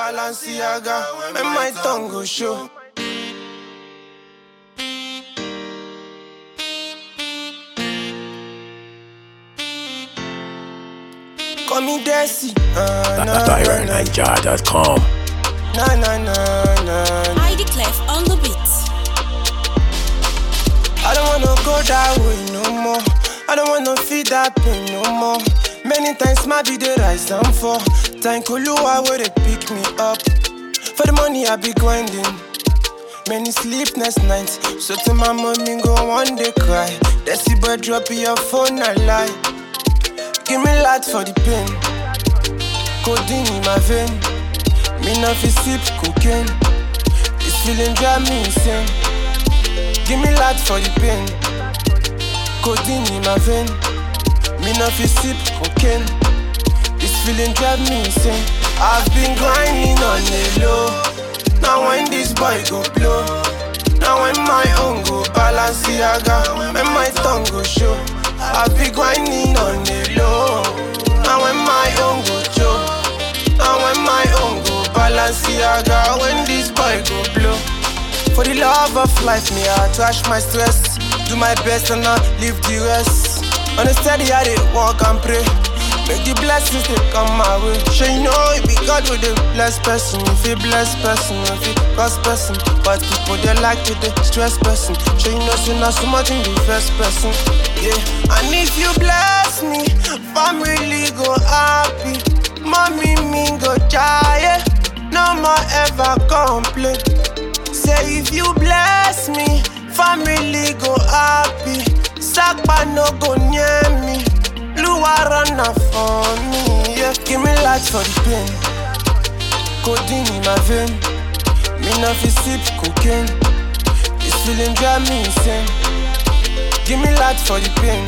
Balenciaga, when my tongue go show. Call me Desi. TyronNiger.com. ID Clef on the beat. I don't wanna go that way no more. I don't wanna feel that pain no more. Many times my be the rise and fall. Thank Oluwa where they pick me up. For the money I be grinding. Many sleepless nights. So to my mommy go one day cry. Desi boy drop your phone I lie. Give me light for the pain. Codeine in my vein. Me not fi sip cocaine. This feeling drive me insane. Give me light for the pain. Codeine in my vein. Me not fi sip cocaine. This feeling drive me insane. I've been grinding on the low. Now when this boy go blow. Now when my own go Balenciaga, when my tongue go show. I've been grinding on the low. Now when my own go choke. Now when my own go Balenciaga, when this boy go blow. For the love of life, me I trash my stress. Do my best and not leave the rest. On the steady I dey walk and pray. Make the blessings they come my way. Sure you know it be God with the blessed person. If he bless person, if he cause person. But people they like to the stress person. Sure you know so not so much in the first person. Yeah, and if you bless me, family go happy. Mommy me go giant. No more ever complain. Say if you bless me, family go happy. Sakpa no go near me. Lua run up for me, yeah. Give me light for the pain. Codeine in my vein. Me not fi sip cocaine. This feeling drive me insane. Give me light for the pain.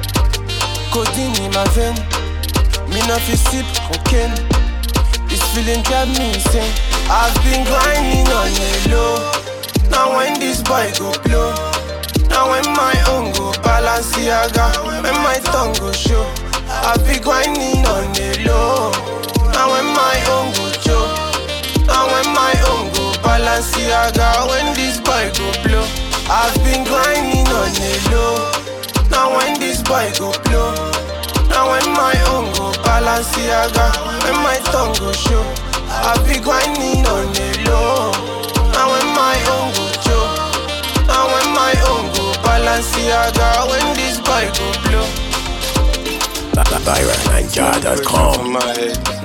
Codeine in my vein. Me not fi sip cocaine. This feeling drive me insane. I've been grinding on the low. Now when this boy go blow. Now when my own go Balenciaga, when my tongue go show. I've been grinding on the low. Now when my own go choke. Now when my own go Balenciaga, when this boy go blow. I've been grinding on the low. Now when this boy go blow. Now when my own go Balenciaga, when my tongue go show. I've been grinding on the low. Now when my own go choke. Now when my own go Balenciaga, when this boy go blow. TyronNiger.com.